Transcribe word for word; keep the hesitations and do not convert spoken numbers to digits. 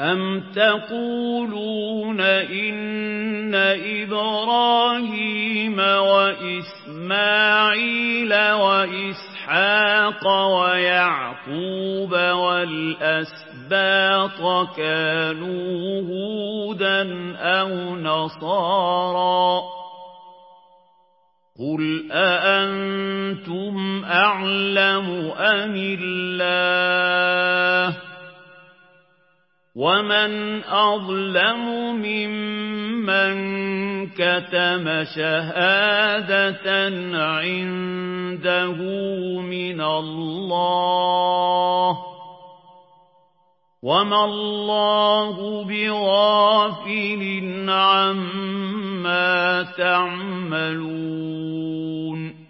أَمْ تَقُولُونَ إِنَّ إِبْرَاهِيمَ وَإِسْمَاعِيلَ وَإِسْحَاقَ وَيَعْقُوبَ وَالْأَسْبَاطَ كَانُوا هُودًا أَوْ نَصَارَىٰ ۗ قُلْ أَأَنتُمْ أَعْلَمُ أَمِ اللَّهُ ۗ وَمَنْ أَظْلَمُ مِمَّنْ كَتَمَ شَهَادَةً عِندَهُ مِنَ اللَّهِ ۗ وَمَا اللَّهُ بِغَافِلٍ عَمَّا تَعْمَلُونَ